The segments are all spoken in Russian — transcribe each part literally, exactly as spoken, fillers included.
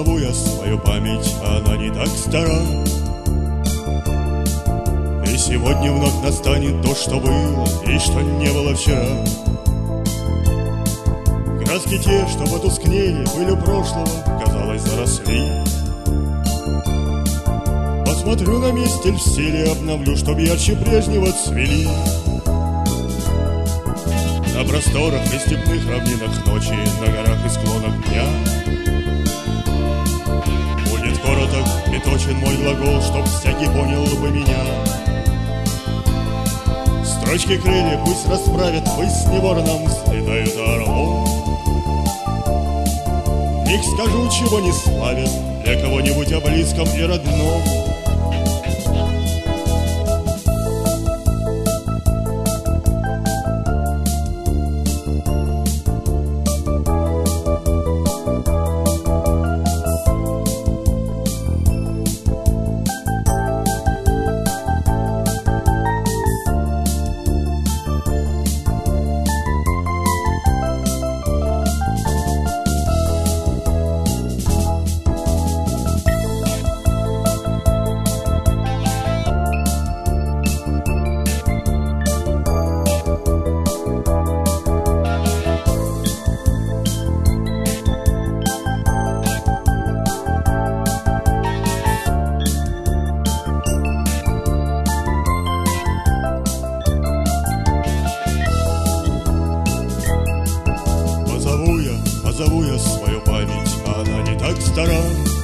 Позову я свою память, она не так стара. И сегодня вновь настанет то, что было и что не было вчера. Краски те, что потускнели, были у прошлого, казалось, заросли. Посмотрю на месте в стиле, обновлю, чтоб ярче прежнего цвели. На просторах и степных равнинах ночи, на горах и склонах дня будет короток и точен мой глагол, чтоб всякий понял бы меня. Строчки крылья пусть расправят, пусть не вороном слетают орлом. В них скажу, чего не славят, для кого-нибудь о близком и родном. Позову я свою память, она не так стара.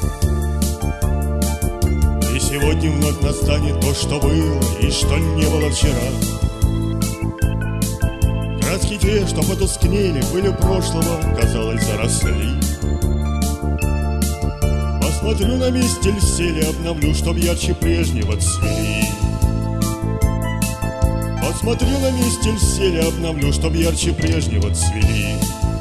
И сегодня вновь настанет то, что было и что не было вчера. Краски те, что потускнели, были у прошлого, казалось, заросли. Посмотрю на месте льсели, обновлю, чтоб ярче прежнего цвели. Посмотрю на месте льсели, обновлю, чтоб ярче прежнего цвели.